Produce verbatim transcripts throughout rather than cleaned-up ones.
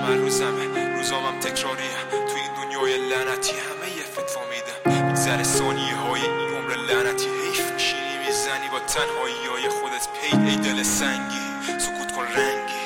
من روزمه، روزامم تکراریه تو این دنیای لعنتی. همه یه فتوا میدم میگذره ثانیه های این عمر لعنتی. حیف میشینی میزنی با تنهایی های خودت پی. ای دل سنگی سکوت کن رنگی.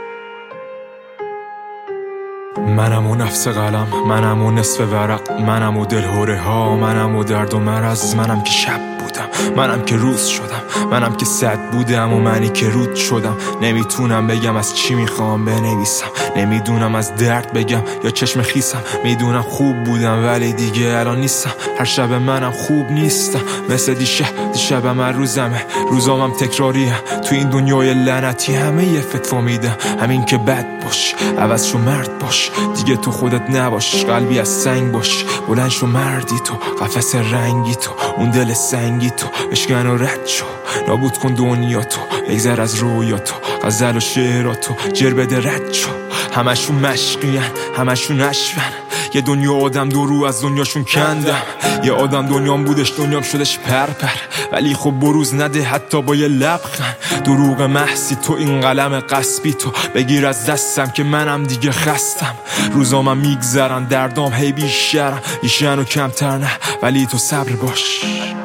منم و نفس قلم، منم و نصف ورق، منم و دلهوره ها، منم و درد و مرض. منم که شب بودم، منم که روز شدم، منم که صد بودم و منی که رود شدم. نمیتونم بگم از چی میخوام بنویسم، نمیدونم از درد بگم یا چشم خیسم. میدونم خوب بودم ولی دیگه الان نیستم. هر شب منم خوب نیستم مثل دیشب. دیشب من روزمه، روزامم تکراریه تو این دنیای لعنتی. همه یه فتوا میدم همین که بد باش، عوض شو مرد باش، دیگه تو خودت نباش، قلبی از سنگ باش. بلند شو مردی تو، قفس رنگی تو، اون دل سنگی تو، بشکن و رد شو، نابود کن دنیا تو، بگذر از رویا تو، غزل و شعراتو جر بده رد شو. همشون مشقین، همشون نشون، یه دنیا آدم دو رو از دنیاشون کندم. یه آدم دنیام بودش دنیام شدش پرپر، ولی خب بروز نده حتی با یه لبخند. دروغ محضی تو، این قلم قصبی تو، بگیر از دستم که منم دیگه خستم. روزامم میگذرن دردام هی بیشترم، ایشن و کمتر نه ولی تو صبر باش.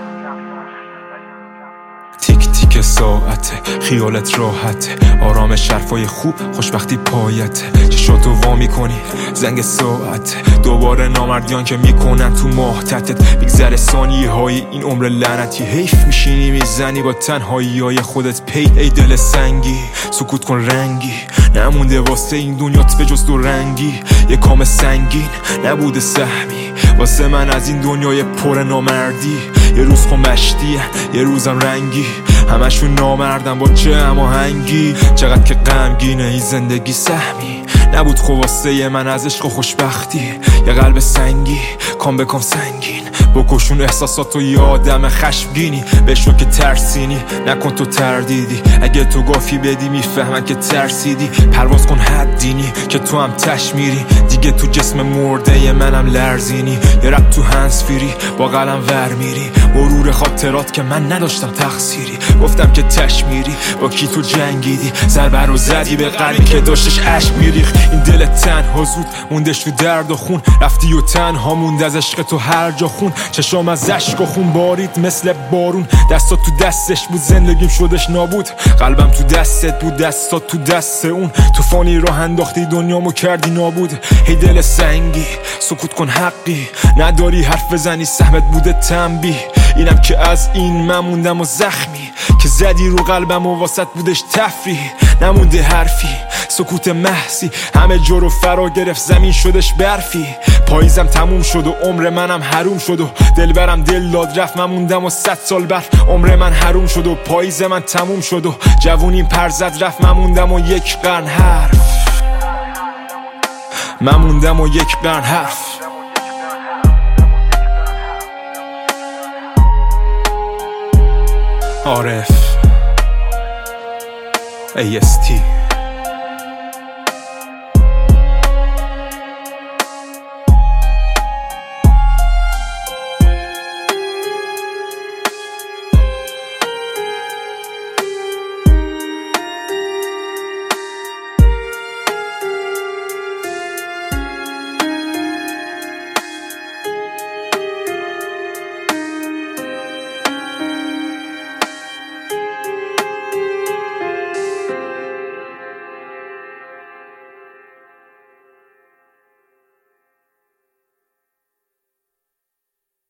تیک تیک ساعته، خیالت راحته، آرامش حرفای خوب، خوشبختی پایته. چشاتو وا میکنی زنگ ساعته، دوباره نامردیان که میکنن تو ماهتتت. میگذره ثانیه های این عمر لعنتی. حیف میشینی میزنی با تنهایی های خودت پی. ای دل سنگی سکوت کن رنگی، نمونده واسه این دنیات به جز دو رنگی. یه کام سنگین نبوده سهمی واسه من از این دنیای پر نامردی. یه روز خمشتیه یه روزم رنگی، همشون نامردم با چه هماهنگی. چقدر که غمگینه این زندگی سهمی نبود خواسته من از عشق و خوشبختی. یه قلب سنگی کام به کام سنگین، بکشون احساساتو یه آدم خشمگینی. بشو که ترسینی نکن تو تردیدی، اگه تو گافی بدی میفهمن که ترسیدی. پرواز کن حدینی که تو هم تش میری، دیگه تو جسم مرده منم لرزینی. یه رب تو هنس فیری با قلم ور میری، مرور خاطرات که من نداشتم تقصیری. گفتم که تش میری با کی تو جنگیدی، ضربه رو زدی به قلبی که داشتش عشق میریخ. این دل تنها زود موندش تو درد و خون، رفتی و تنها موند از عشق تو هر جا خون. چشام از عشق و خون بارید مثل بارون، دستا تو دستش بود زندگیم شدش نابود. قلبم تو دستت بود دستا تو دست اون، توفانی راه انداختی دنیامو کردی نابود. هی دل سنگی سکوت کن حقی، نداری حرف بزنی سهمت بوده تنبیه. اینم که از این من موندم و زخمی، که زدی رو قلبم و واسط بودش تفریح. نمونده حرفی سکوت محضی، همه جا رو فرا گرفت زمین شدش برفی. پاییزم تموم شد و عمر منم حروم شد و دلبرم دل داد رفت. من موندم و صد سال برف، عمر من حروم شد و پاییز من تموم شد و جوونیم پر زد رفت. من موندم و یک قرن حرف، من موندم و یک قرن حرف. عارف ای اس تی